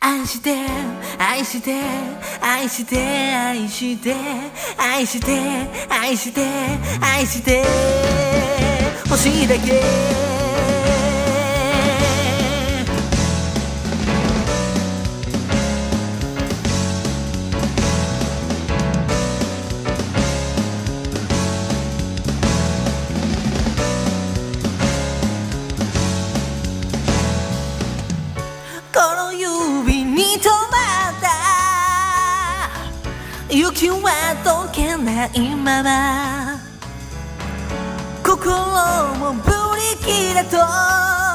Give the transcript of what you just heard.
愛して愛して愛して愛して愛して愛して愛して欲しいだけこの指に止まった雪は溶けないまま心もブリキだと